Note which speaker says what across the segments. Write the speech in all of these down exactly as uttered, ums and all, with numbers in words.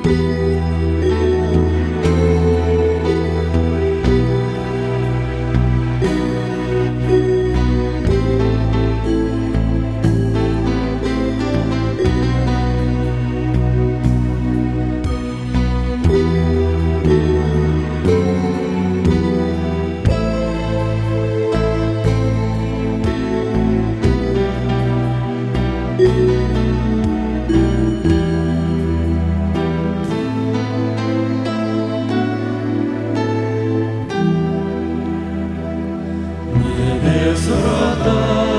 Speaker 1: Небес врата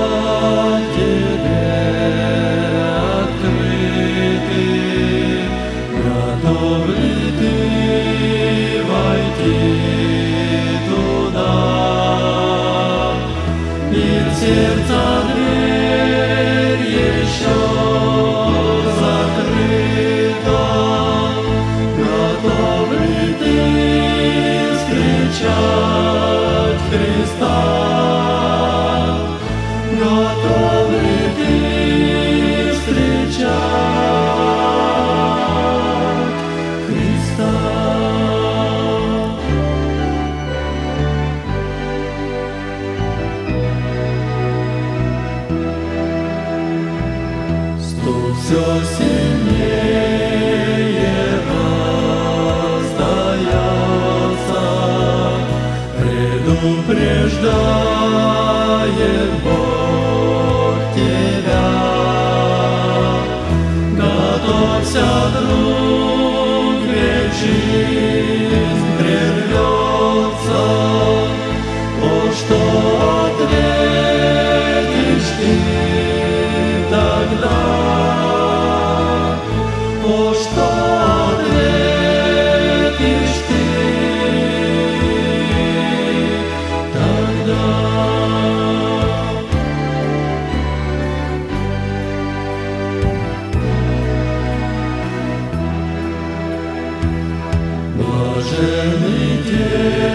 Speaker 1: тебе открыты, готов ли ты войти туда? Мир сердца дверь еще закрыта, готов ли ты встречать Христа? Готов ли ты встречать Христа? Стук все сильнее раздается, предупреждает Бог тебя. Готовься, друг, ведь жизнь прервется. О, что ответишь ты тогда? О, что ответишь ты тогда? Блаженны те,